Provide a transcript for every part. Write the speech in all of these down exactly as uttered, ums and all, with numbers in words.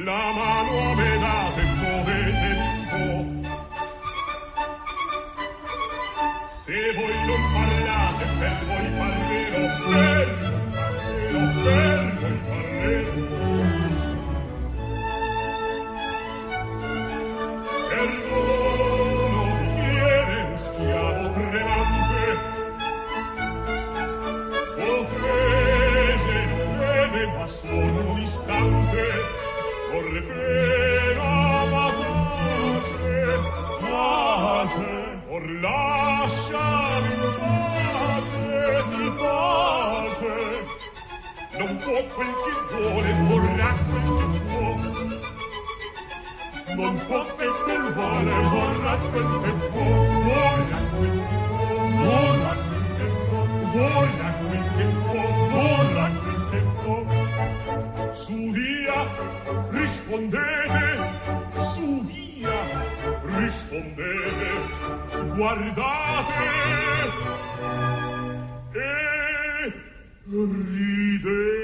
la mano me date, muovete un po'. Se voi non parlate, per voi parlerò, per voi parlerò, per voi parlerò. Perdono mi chiede un schiavo tremante, offese non vede ma solo un istante, corre pena ma tace, tace, or lasciami in pace, in pace, non può quel che vuole, vorrà quel che può. Non può quel che vuole, vorrà quel che può, vorrà quel che può, vorrà quel che può, vorrà quel che può, vorrà quel che può. Su via, rispondete, su via, rispondete, guardate e ridete.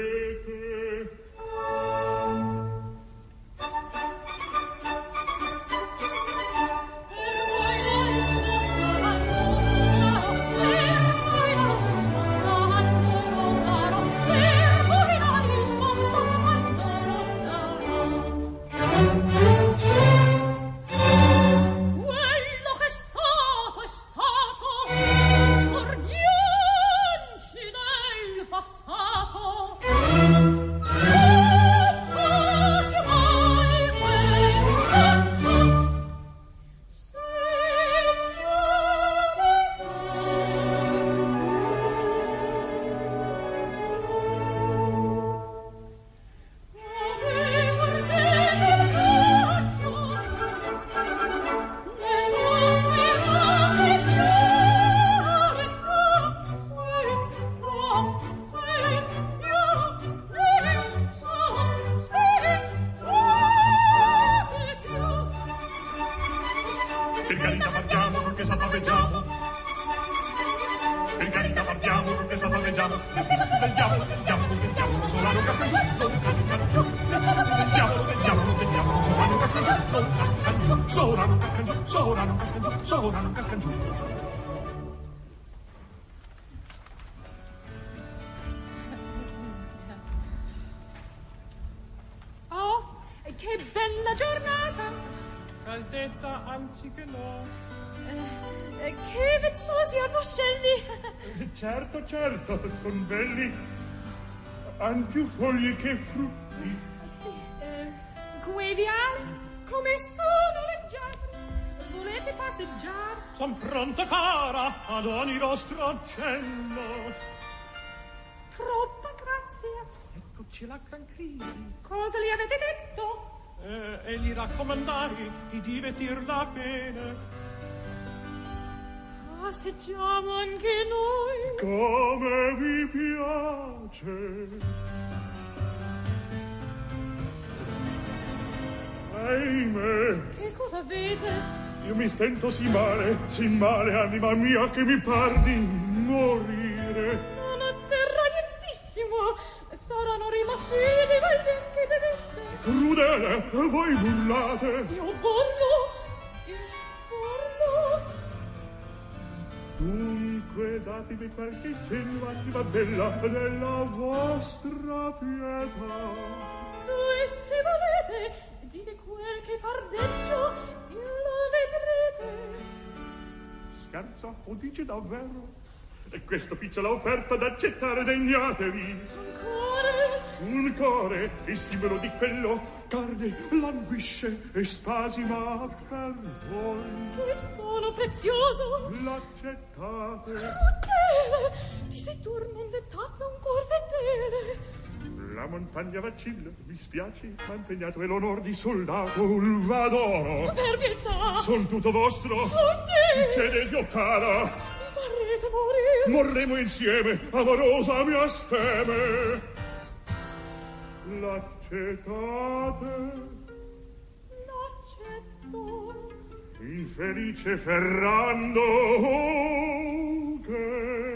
Certo, certo, son belli. Han più foglie che frutti. Sì, eh, gueviali, come sono leggiadri. Volete passeggiare? Son pronta, cara, ad ogni vostro accenno. Troppa grazia. Eccoci la gran crisi. Cosa gli avete detto? Eh, e gli raccomandai di divertirla bene. Passeggiamo anche noi. Come vi piace. Ahimè. Che cosa avete? Io mi sento sì male, sì male, anima mia, che mi par di morire. Non atterra nientissimo. Saranno rimasti dei valenti de veste. Crudele, voi burlate. Io borlo. Dunque datemi qualche segno, anima bella, della vostra pietà. E se volete, dite quel che fardeggio, lo vedrete. Scherza o dice davvero? E questa picciola offerta d'accettare degnatevi. Un cuore, un cuore, il simbolo di quello carne, languisce e spasima per voi. Che tono prezioso! L'accettate. Crudele! Di sicur non dettate un cuor fedele. La montagna vacilla, mi spiace, ma impegnato è l'onor di soldato ulvadoro. Per pietà! Son tutto vostro. Oddio! Cedete, cara. Mi farete morire. Morremo insieme, amorosa mia steme. L'accettate. L'accetto. Infelice Ferrando, oh, che